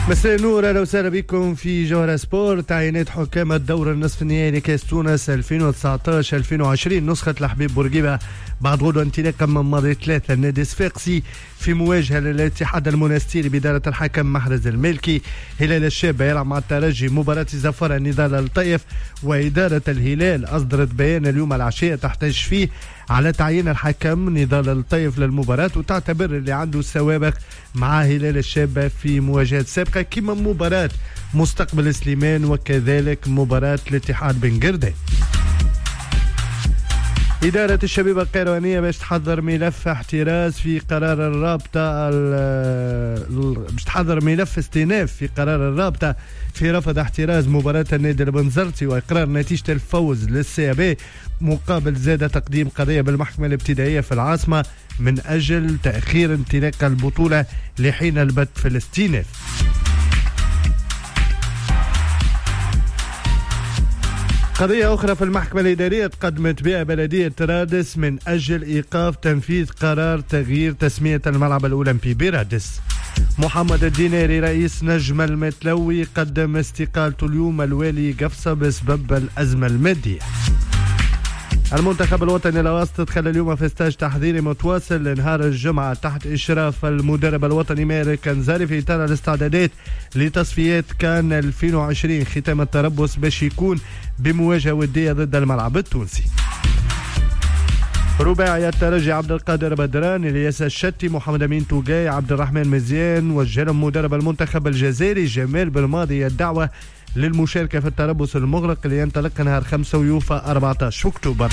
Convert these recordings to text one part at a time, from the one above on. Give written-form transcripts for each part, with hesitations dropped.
مساء النور، اهلا وسهلا بكم في جوهرة سبورت. عينات حكام الدور النصف النهائي لكاس تونس 2019-2020 نسخة الحبيب بورقيبة بعد غدوة انطلاقا من ماضي 3 النادي الصفاقسي في مواجهة للاتحاد المنستيري بإدارة الحكم محرز المالكي. هلال الشابة يلعب مع الترجي مباراة زفارة نضال الطيف، وإدارة الهلال أصدرت بيان اليوم العشية تحتج فيه على تعيين الحكم نضال الطيف للمباراة، وتعتبر اللي عنده سوابق مع هلال الشابة في مواجهات سابقة كما مباراة مستقبل سليمان وكذلك مباراة الاتحاد بن قردة. إدارة الشبيبة القيروانية باش تحضر ملف احتراز في قرار الرابطة باش تحضر ملف استئناف في قرار الرابطة في رفض احتراز مباراة النادي البنزرتي وإقرار نتيجة الفوز للسيابي مقابل زاد تقديم قضية بالمحكمة الابتدائية في العاصمة من أجل تأخير انطلاق البطولة لحين البت في الاستئناف. قضية أخرى في المحكمة الإدارية تقدمت بها بلدية رادس من أجل إيقاف تنفيذ قرار تغيير تسمية الملعب الأولمبي برادس. محمد الديناري رئيس نجم المتلوي قدم استقالته اليوم الوالي قفصة بسبب الأزمة المادية. المنتخب الوطني الأوسط دخل اليوم في ستاج تحضيري متواصل لنهار الجمعة تحت إشراف المدرب الوطني ماهر كنزاري في إطار الاستعدادات لتصفيات كان 2020. ختام التربص باش يكون بمواجهة ودية ضد الملعب التونسي. رباعي الترجي عبد القادر بدران، الياس الشتي، محمد امين توقاي، عبد الرحمن مزيان وجههم مدرب المنتخب الجزائري جمال بالماضي الدعوة للمشاركة في التربص المغلق اللي ينطلق نهار 5 ويوفا 14 أكتوبر.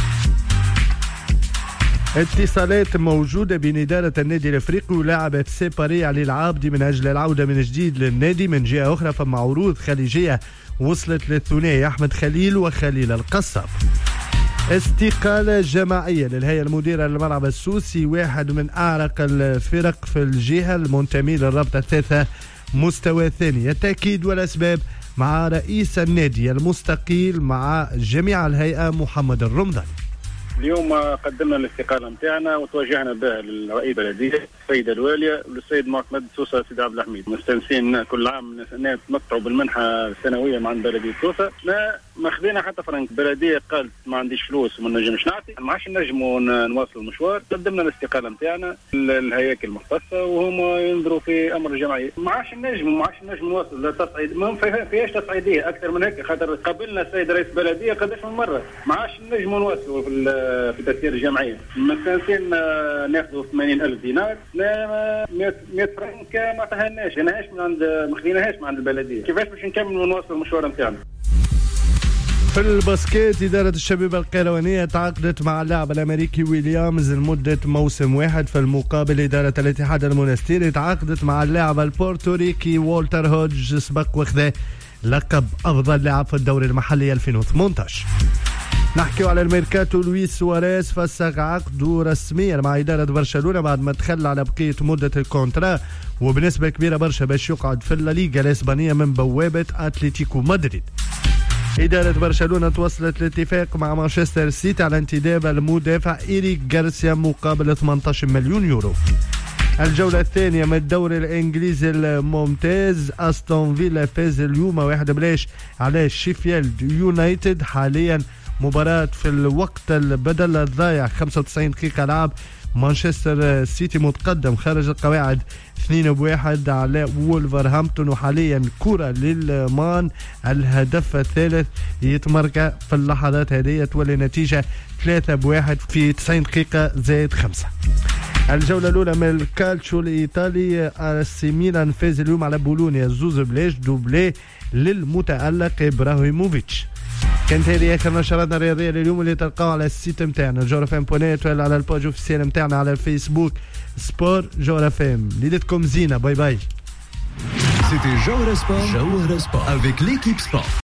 اتصالات موجودة بين إدارة النادي الأفريقي ولاعب اف سي باري علي العابدي من أجل العودة من جديد للنادي. من جهة أخرى فما عروض خليجية وصلت للثنائي أحمد خليل وخليل القصاب. استقالة جماعية للهيئة المديرة للملعب السوسي، واحد من أعرق الفرق في الجهة المنتمي للرابطة الثالثة مستوى ثاني. التأكيد والأسباب مع رئيس النادي المستقيل مع جميع الهيئة محمد الرمضاني. اليوم قدمنا الاستقالة متاعنا وتوجهنا بها للرئيس البلدية السيد الوالية والسيد معتمد سوسة سيد عبد الحميد. مستانسين كل عام نتمتعوا بالمنحة السنوية مع بلدية سوسة. ما خذينا حتى فرنك. البلدية قالت ما عنديش فلوس وما نجمش نعطي، ما عادش نجموا نواصل المشوار. قدمنا الاستقالة متاعنا للهياكل المختصة وهم ينظروا في أمر الجمعية. ما عادش نجم نواصل لا تصعيد، ما فيهاش تصعيدية أكثر من هيك. خاطر قابلنا السيد رئيس البلدية قداش من مرة. ما عادش نجموا نواصلوا في تسيير الجمعية. مستانسين ناخذوا 80,000 دينار، 100 فرنك ما عطاهالناش، ما خذيناهاش من عند البلدية. كيفاش باش نكمل ونواصل المشوار نتاعنا؟ في الباسكيت إدارة الشبيبة القيروانية تعاقدت مع اللاعب الأمريكي ويليامز لمدة موسم واحد. في المقابل إدارة الاتحاد المنستيري تعاقدت مع اللاعب البورتوريكي والتر هودج سبق وخذا لقب أفضل لاعب في الدوري المحلي 2018. نحكي على الميركاتو. لويس سواريز فسخ عقده رسميا مع إدارة برشلونة بعد ما تخلى على بقية مدة الكونترا وبنسبة كبيرة برشا باش يقعد في الليغا الإسبانية من بوابة أتلتيكو مدريد. إدارة برشلونة توصلت لاتفاق مع مانشستر سيتي على انتداب المدافع إيريك غارسيا مقابل 18 مليون يورو. الجولة الثانية من الدوري الإنجليزي الممتاز، أستون فيلا فاز اليوم 1-0 على شيفيلد يونايتد. حاليا مباراة في الوقت البدل الضايع 95 دقيقة لعب. مانشستر سيتي متقدم خارج القواعد 2-1 على وولفرهامبتون، وحاليا كرة للمان الهدف الثالث يتمركز في اللحظات هذه. تولي نتيجة 3-1 في 90 دقيقة زائد 5. الجولة الأولى من الكالتشو الإيطالي، AC ميلان فاز اليوم على بولونيا 2-0 دوبلي للمتألق إبراهيموفيتش. كانت هذه اخر نشراتنا الرياضيه لليوم اللي تلقاو على السيت نتاعنا جورفم.net ولا على الباج اوفيسيال نتاعنا على الفيسبوك سبور جورفم. ليلتكم زينه، باي باي. C'était Jauhara Sport avec l'équipe sport.